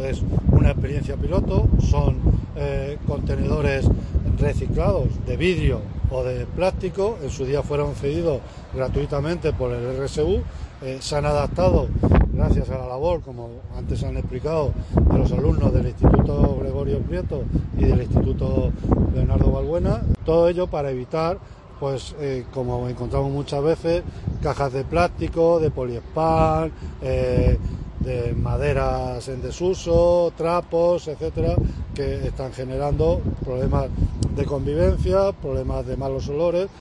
es una experiencia piloto, son contenedores reciclados de vidrio o de plástico. En su día fueron cedidos gratuitamente por el RSU, se han adaptado gracias a la labor, como antes han explicado, de los alumnos del Instituto Gregorio Prieto y del Instituto Leonardo Balbuena. Todo ello para evitar, pues como encontramos muchas veces, cajas de plástico, de poliespán, de maderas en desuso, trapos, etcétera, que están generando problemas de convivencia, problemas de malos olores.